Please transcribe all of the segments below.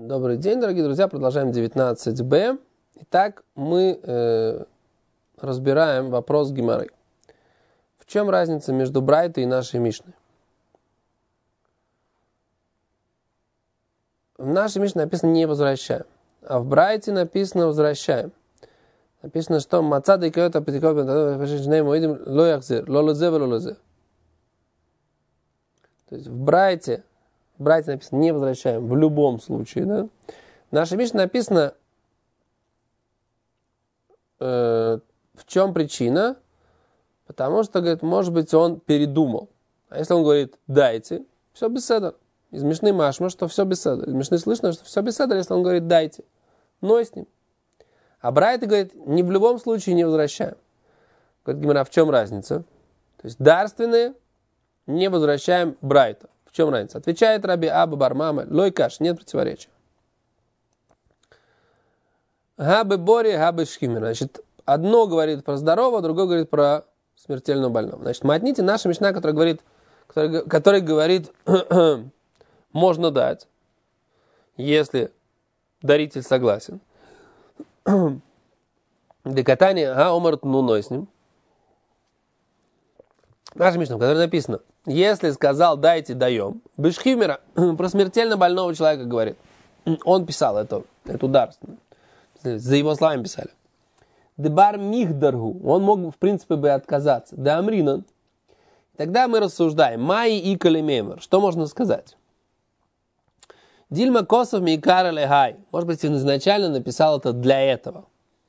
Добрый день, дорогие друзья. Продолжаем 19b. Итак, мы разбираем вопрос Гемары. В чем разница между Брайтой и нашей Мишной? В нашей Мишне написано «не возвращаем», а в Брайте написано «возвращаем». Написано, что «Мацада и кайота пятикопия ло яхзир, ло лозе, ло лозе». То есть в Брайте написано «не возвращаем» в любом случае. Да? В нашей Мишне написано, в чем причина, потому что, говорит, может быть, он передумал. А если он говорит «дайте», все беседа. Из Мишны машма, что все беседа. Из Мишны слышно, что все беседа, если он говорит «дайте». Но с ним. А Брайта говорит, ни в любом случае не возвращаем. Говорит Гемара, в чем разница? То есть дарственные не возвращаем Брайта. В чем разница? Отвечает Раби Аба бар Мама, лой каш, нет противоречия. Габы бори, габы шхимер. Значит, одно говорит про здорового, другое говорит про смертельно больного. Значит, матните наша Мишна, который говорит, можно дать, если даритель согласен. Декатание, омарт нуной с ним. Наша Мишна, в которой написано, если сказал дайте, даем. Бешхимера про смертельно больного человека говорит. Он писал эту дарственную. За его словами писали. Дебар михдаргу. Он мог, в принципе, бы отказаться. Да амринан. Тогда мы рассуждаем. Майи и калимемер. Что можно сказать? Дильма косов микара легай. Может быть, он изначально написал это для этого.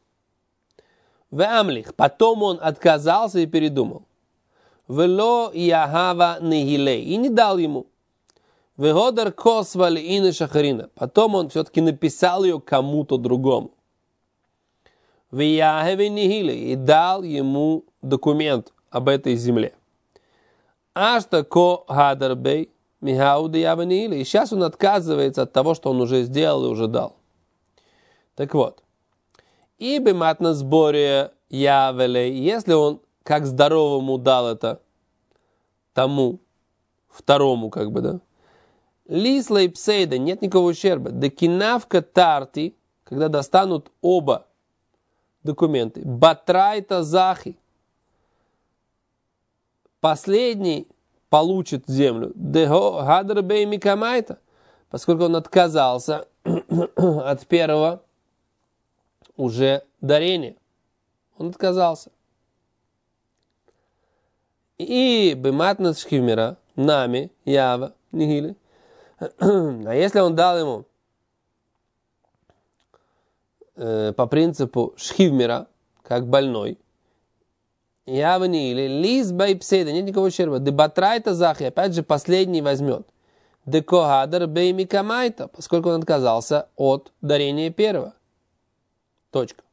В амлих. Потом он отказался и передумал. Вело яхава нехилей. И не дал ему. Вегодар косвали и шахарина. Потом он все-таки написал ее кому-то другому. Веяхеве нехилей. И дал ему документ об этой земле. Ашта ко гадарбей. Михауды яванили. И сейчас он отказывается от того, что он уже сделал и уже дал. Так вот. И бемат на сборе явелей. Если он как здоровому дал это тому, второму как бы, да. Лисла и псейда, нет никакого ущерба. Декинавка тарти, когда достанут оба документы. Батрайта захи. Последний получит землю. Дего гадрбей микамайта. Поскольку он отказался от первого уже дарения. Он отказался. И бематнас шхимера, нами, ява, нигили. А если он дал ему по принципу шхивмера, как больной, ява нигили, лиз бай псейда, нет никакого ущерба. Дебатрайта захи, опять же последний возьмет. Декохадр бей микамайта, поскольку он отказался от дарения первого. Точка.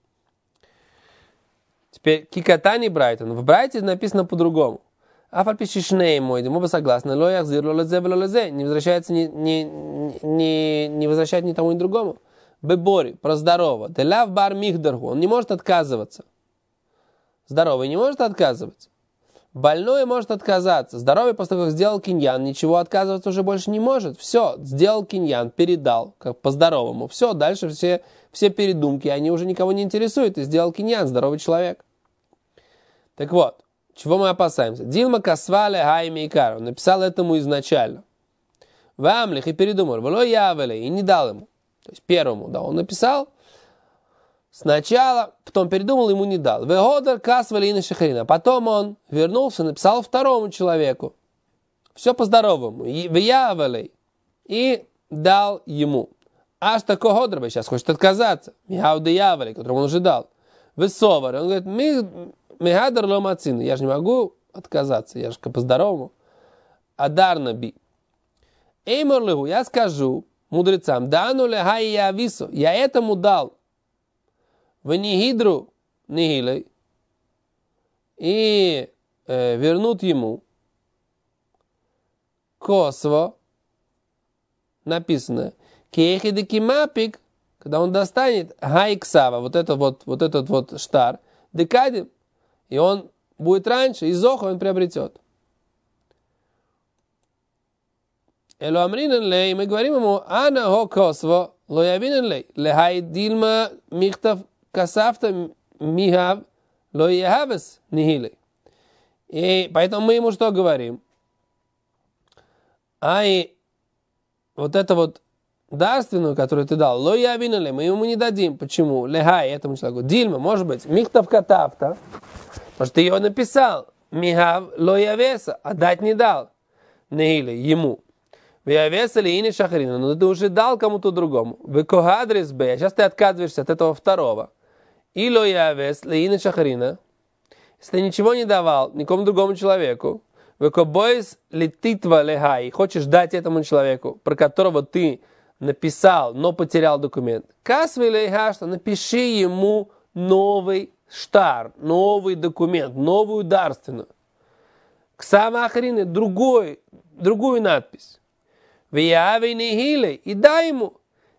Теперь кикатани Брайтон. В Брайте написано по-другому. Афальпишишней мой, мы бы согласны. Ло яхзир, ло лезе, ло лезе. Не возвращается, не возвращает ни тому, ни другому. Бебори, про здорово. Деляв бар михдаргу. Он не может отказываться. Здоровый не может отказываться. Больной может отказаться. Здоровый после того, как сделал киньян, ничего отказываться уже больше не может. Все, сделал киньян, передал, как по-здоровому. Все, дальше все передумки, они уже никого не интересуют. И сделал киньян, здоровый человек. Так вот, чего мы опасаемся? Дилма касвале хайми и кар. Он написал этому изначально. В амлих и передумал. Вело явеле и не дал ему. То есть первому, да, он написал сначала, потом передумал, ему не дал. Вегодар касвали и на шахарина. Потом он вернулся, написал второму человеку. Все по-здоровому. Веявеле и дал ему. Аж такой Годробе сейчас хочет отказаться. Михауды явеле, которому он уже дал. Весовар. Он говорит, Мехадар ломацин, я же не могу отказаться, я же по-здоровому. Адарна би. Эйморлыгу, я скажу мудрецам, дану лехай я вису, я этому дал в нигидру нигилей и вернут ему косво, написано, кехиды кимапик, когда он достанет хайксава, вот этот вот штар, декадим, и он будет раньше, и зоха он приобретет. Элу амринен лей, мы говорим ему, ана хо косво, лоявинен лехай дильма михтав касафта михав лоявес нихилей. И поэтому мы ему что говорим? Ай, вот это вот дарственную, которую ты дал, лоявинен мы ему не дадим. Почему? Лехай этому человеку. Дильма, может быть, михтав катафта, потому что ты ее написал. Михав лоявеса, а дать не дал. Нихилей, ему. Вявеса ли ини шахарина, но ты уже дал кому-то другому. Векогадрис б, сейчас ты отказываешься от этого второго. И лоявес ли ини шахарина, если ты ничего не давал никому другому человеку, векобоис ли титва лехай, хочешь дать этому человеку, про которого ты написал, но потерял документ. Касвей лейхашта, напиши ему новый штар, новый документ, новую дарственную. Ксава ахарина, другую надпись. И дай ему.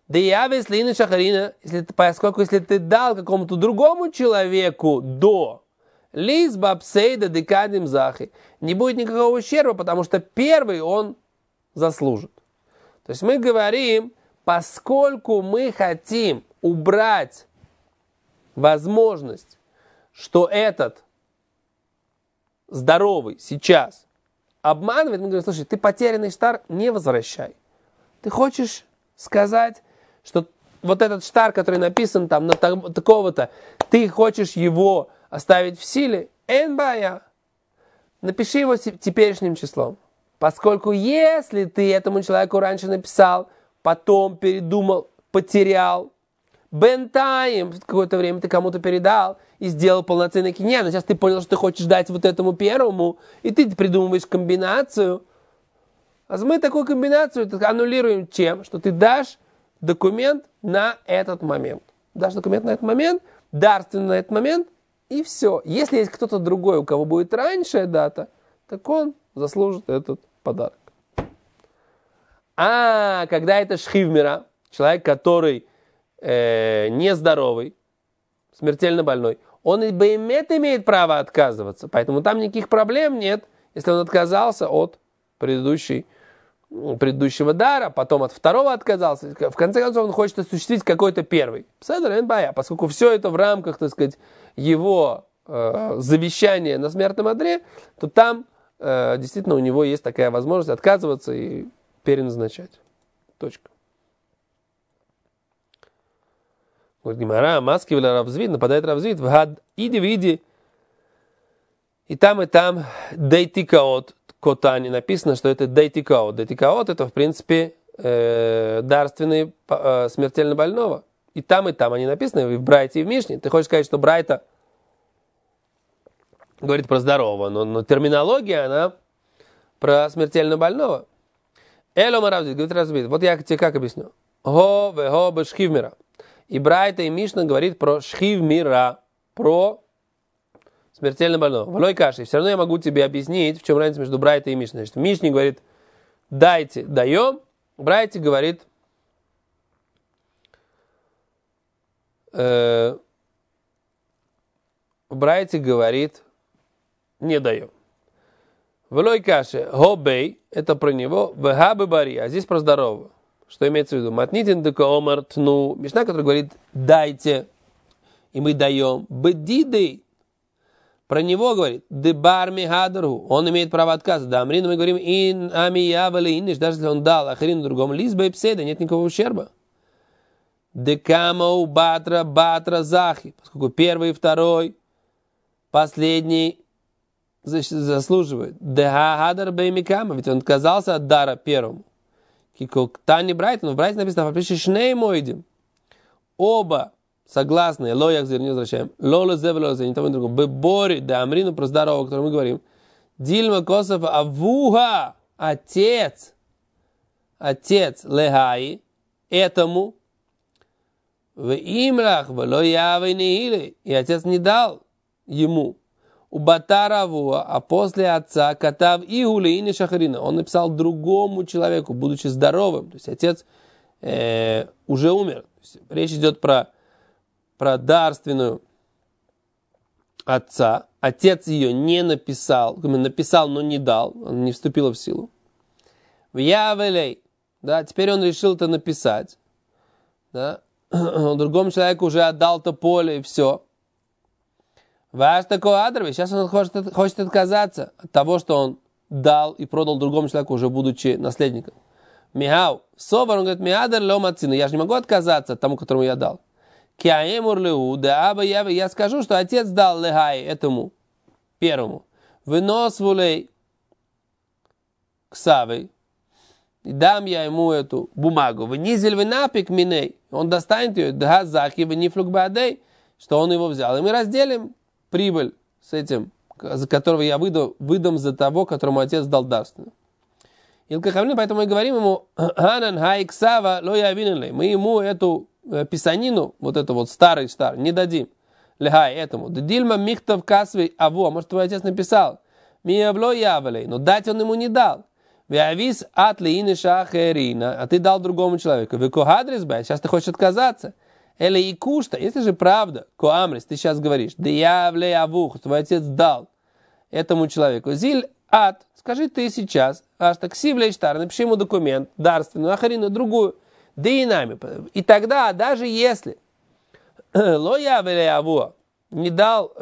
Поскольку если ты дал какому-то другому человеку до лизбапсейда декадим захи, не будет никакого ущерба, потому что первый он заслужит. То есть мы говорим, поскольку мы хотим убрать возможность, что этот здоровый сейчас обманывает, мы говорим, слушай, ты потерянный штар не возвращай. Ты хочешь сказать, что вот этот штар, который написан там на такого-то, ты хочешь его оставить в силе? Энбая. Напиши его теперешним числом. Поскольку если ты этому человеку раньше написал, потом передумал, потерял, бентаем, в какое-то время ты кому-то передал и сделал полноценный киньян, а сейчас ты понял, что ты хочешь дать вот этому первому, и ты придумываешь комбинацию. А мы такую комбинацию аннулируем чем? Что ты дашь документ на этот момент. Дашь документ на этот момент, дарственный на этот момент, и все. Если есть кто-то другой, у кого будет раньшая дата, так он заслужит этот подарок. А когда это шхивмира, человек, который нездоровый, смертельно больной, он и беймет имеет право отказываться. Поэтому там никаких проблем нет, если он отказался от предыдущего дара, потом от второго отказался. В конце концов, он хочет осуществить какой-то первый. Поскольку все это в рамках, так сказать, его завещания на смертном одре, то там действительно у него есть такая возможность отказываться и переназначать. Точка. Говорит Гемара, маски вела Равзвид, нападает Равзвид, иди, и там дейтикаот, котани, написано, что это дейтикаот. Дейтикаот это, в принципе, дарственные смертельно больного. И там они написаны, и в Брайте, и в Мишне. Ты хочешь сказать, что Брайта говорит про здорового, но терминология, она про смертельно больного. Элома Равзвид, говорит Равзвид, вот я тебе как объясню. Го вего бешхивмира. И Брайта, и Мишна говорит про шхивмира, про смертельно больного. Влой каши. Все равно я могу тебе объяснить, в чем разница между Брайтой и Мишной. Значит, в Мишне говорит, дайте, даем. В Брайте говорит, не даем. Влой каши. Хобей, это про него. Вхабы бари, а здесь про здорового. Что имеется в виду? Матнитин дека омар тну. Мишна, который говорит, дайте, и мы даем. Бедидей. Про него говорит, дебар михадару. Он имеет право отказа. Да, амрину мы говорим, ин амиявали иниш, даже если он дал ахрину другому, лизбей пседа, нет никакого ущерба. Декамау батра захи. Поскольку первый и второй, последний заслуживает. Дехадар беймикама, ведь он отказался от дара первому. Тани Брайтон, в Брайте написано, шней мойдим. Оба согласные, лоях не возвращаем, лола зевелозе, не того и другого. Бебори, да амрину про здорового, о котором мы говорим. Дильма Косов авуха, отец лехаи, этому, в имрах, в лоявой нехили, и отец не дал ему. У Батаравуа, а после отца, катав игули и шахарина, он написал другому человеку, будучи здоровым. То есть отец уже умер. То есть речь идет про дарственную отца. Отец ее не написал, написал, но не дал, она не вступила в силу. В Явелей, да, теперь он решил это написать. да, он другому человеку уже отдал то поле и все. Ваш такой адрес, сейчас он хочет отказаться от того, что он дал и продал другому человеку, уже будучи наследником. Михау, собор, он говорит, миадер ломацину, я же не могу отказаться от тому, которому я дал. Киаемур леу, да аба я скажу, что отец дал лехай этому первому. Вынос вулей ксавой, и дам я ему эту бумагу. Вынизель вынапик миней, он достанет ее, да захи вынифлук бадей, что он его взял. И мы разделим прибыль с этим, за которого я выдам за того, которому отец дал дарственную. Поэтому мы говорим ему, мы ему эту писанину, вот эту вот старый, не дадим. Лехай этому. Дильма михтов касвей аво, может твой отец написал. Миявло явлей, но дать он ему не дал. Вявис атли иниша херина, а ты дал другому человеку. Векоадрес бай, сейчас ты хочешь отказаться. Или и кушта, если же правда, коамрис, ты сейчас говоришь, да явлей авух, твой отец дал этому человеку. Зиль ат, скажи ты сейчас, аж так сивлей штар, напиши ему документ, дарственную, ахарину, другую, да и нами. И тогда, даже если ло явлей авух не дал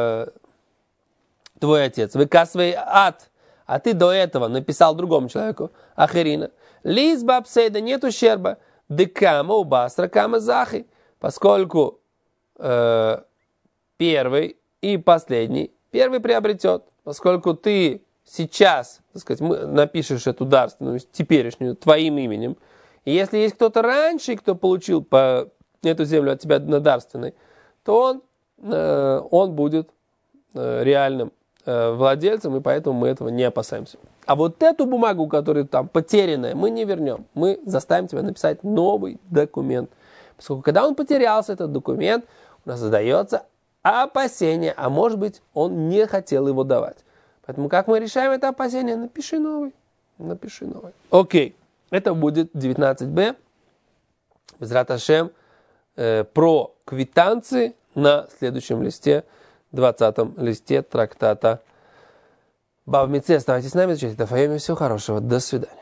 твой отец, выкасвей ат, а ты до этого написал другому человеку, ахарина, лиз бабсейда, нет ущерба, декама убастра кама захи, поскольку первый и последний, первый приобретет, поскольку ты сейчас, так сказать, напишешь эту дарственную, теперешнюю, твоим именем, и если есть кто-то раньше, кто получил по эту землю от тебя на дарственной, то он будет реальным владельцем, и поэтому мы этого не опасаемся. А вот эту бумагу, которая там потерянная, мы не вернем. Мы заставим тебя написать новый документ. Поскольку когда он потерялся, этот документ, у нас задается опасение, а может быть, он не хотел его давать. Поэтому как мы решаем это опасение? Напиши новый. Окей. Это будет 19b. Безрат Ашем. Про квитанции на следующем листе, 20-м листе трактата Бав Мице. Оставайтесь с нами, изучайте Дафайоми. Всего хорошего. До свидания.